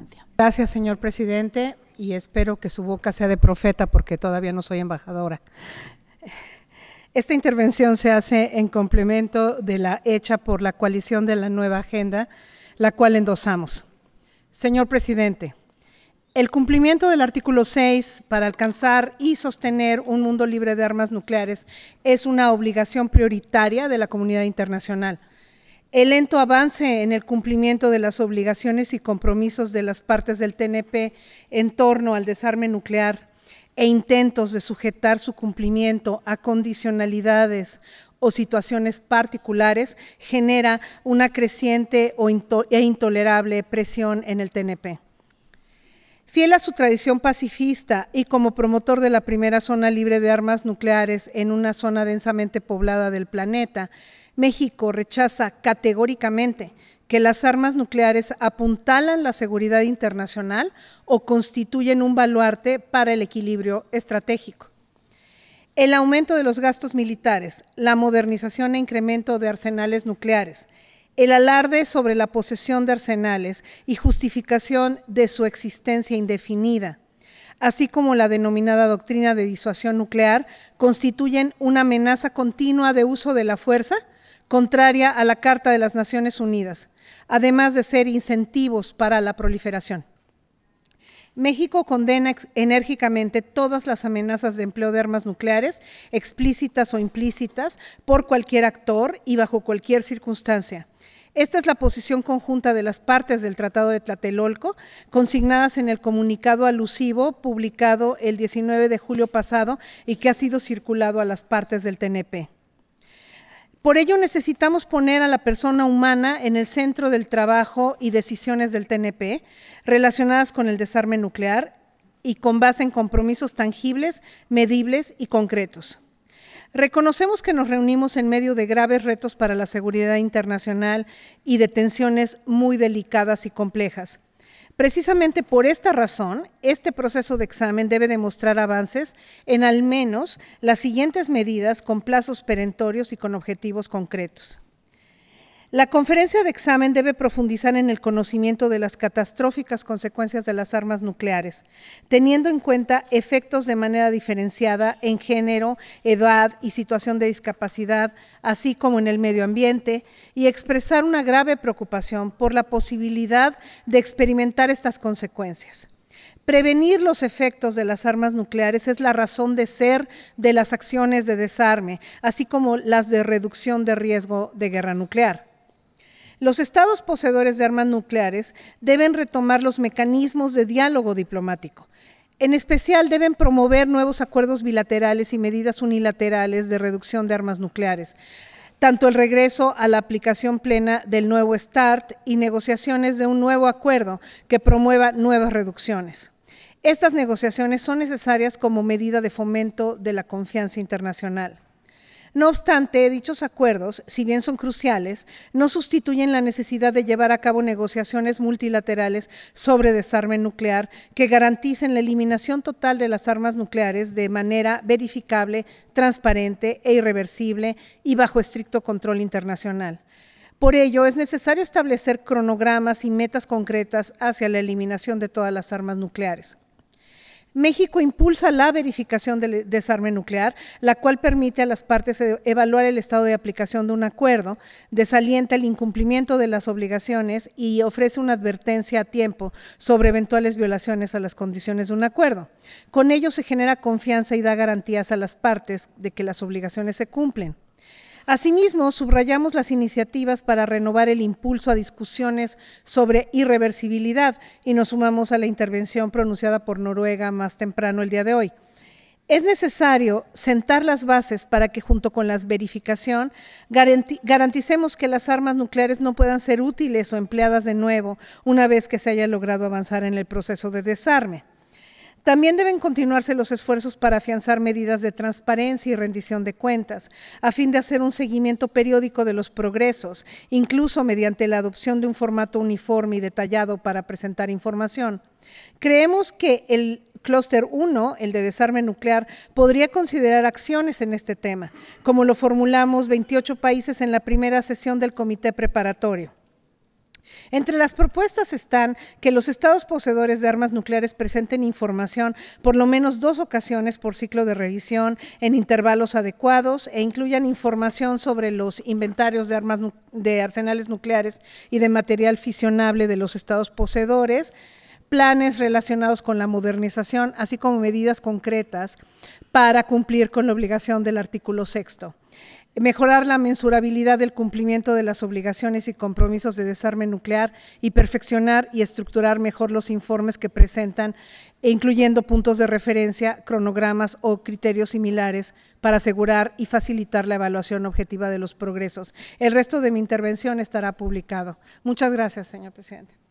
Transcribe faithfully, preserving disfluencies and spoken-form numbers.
Santia. Gracias, señor presidente, y espero que su boca sea de profeta porque todavía no soy embajadora. Esta intervención se hace en complemento de la hecha por la coalición de la nueva agenda, la cual endosamos. Señor presidente, el cumplimiento del artículo seis para alcanzar y sostener un mundo libre de armas nucleares es una obligación prioritaria de la comunidad internacional. El lento avance en el cumplimiento de las obligaciones y compromisos de las partes del T N P en torno al desarme nuclear e intentos de sujetar su cumplimiento a condicionalidades o situaciones particulares genera una creciente e intolerable presión en el T N P. Fiel a su tradición pacifista y como promotor de la primera zona libre de armas nucleares en una zona densamente poblada del planeta, México rechaza categóricamente que las armas nucleares apuntalan la seguridad internacional o constituyen un baluarte para el equilibrio estratégico. El aumento de los gastos militares, la modernización e incremento de arsenales nucleares, el alarde sobre la posesión de arsenales y justificación de su existencia indefinida, así como la denominada doctrina de disuasión nuclear, constituyen una amenaza continua de uso de la fuerza contraria a la Carta de las Naciones Unidas, además de ser incentivos para la proliferación. México condena enérgicamente todas las amenazas de empleo de armas nucleares, explícitas o implícitas, por cualquier actor y bajo cualquier circunstancia. Esta es la posición conjunta de las partes del Tratado de Tlatelolco, consignadas en el comunicado alusivo publicado el diecinueve de julio pasado y que ha sido circulado a las partes del T N P. Por ello necesitamos poner a la persona humana en el centro del trabajo y decisiones del T N P relacionadas con el desarme nuclear y con base en compromisos tangibles, medibles y concretos. Reconocemos que nos reunimos en medio de graves retos para la seguridad internacional y de tensiones muy delicadas y complejas. Precisamente por esta razón, este proceso de examen debe demostrar avances en al menos las siguientes medidas con plazos perentorios y con objetivos concretos. La conferencia de examen debe profundizar en el conocimiento de las catastróficas consecuencias de las armas nucleares, teniendo en cuenta efectos de manera diferenciada en género, edad y situación de discapacidad, así como en el medio ambiente, y expresar una grave preocupación por la posibilidad de experimentar estas consecuencias. Prevenir los efectos de las armas nucleares es la razón de ser de las acciones de desarme, así como las de reducción de riesgo de guerra nuclear. Los estados poseedores de armas nucleares deben retomar los mecanismos de diálogo diplomático. En especial, deben promover nuevos acuerdos bilaterales y medidas unilaterales de reducción de armas nucleares, tanto el regreso a la aplicación plena del nuevo START y negociaciones de un nuevo acuerdo que promueva nuevas reducciones. Estas negociaciones son necesarias como medida de fomento de la confianza internacional. No obstante, dichos acuerdos, si bien son cruciales, no sustituyen la necesidad de llevar a cabo negociaciones multilaterales sobre desarme nuclear que garanticen la eliminación total de las armas nucleares de manera verificable, transparente e irreversible y bajo estricto control internacional. Por ello, es necesario establecer cronogramas y metas concretas hacia la eliminación de todas las armas nucleares. México impulsa la verificación del desarme nuclear, la cual permite a las partes evaluar el estado de aplicación de un acuerdo, desalienta el incumplimiento de las obligaciones y ofrece una advertencia a tiempo sobre eventuales violaciones a las condiciones de un acuerdo. Con ello se genera confianza y da garantías a las partes de que las obligaciones se cumplen. Asimismo, subrayamos las iniciativas para renovar el impulso a discusiones sobre irreversibilidad y nos sumamos a la intervención pronunciada por Noruega más temprano el día de hoy. Es necesario sentar las bases para que junto con la verificación garanticemos que las armas nucleares no puedan ser útiles o empleadas de nuevo una vez que se haya logrado avanzar en el proceso de desarme. También deben continuarse los esfuerzos para afianzar medidas de transparencia y rendición de cuentas, a fin de hacer un seguimiento periódico de los progresos, incluso mediante la adopción de un formato uniforme y detallado para presentar información. Creemos que el clúster uno, el de desarme nuclear, podría considerar acciones en este tema, como lo formulamos veintiocho países en la primera sesión del comité preparatorio. Entre las propuestas están que los estados poseedores de armas nucleares presenten información por lo menos dos ocasiones por ciclo de revisión en intervalos adecuados e incluyan información sobre los inventarios de armas de arsenales nucleares y de material fisionable de los estados poseedores, planes relacionados con la modernización, así como medidas concretas para cumplir con la obligación del artículo sexto. Mejorar la mensurabilidad del cumplimiento de las obligaciones y compromisos de desarme nuclear y perfeccionar y estructurar mejor los informes que presentan, incluyendo puntos de referencia, cronogramas o criterios similares para asegurar y facilitar la evaluación objetiva de los progresos. El resto de mi intervención estará publicado. Muchas gracias, señor presidente.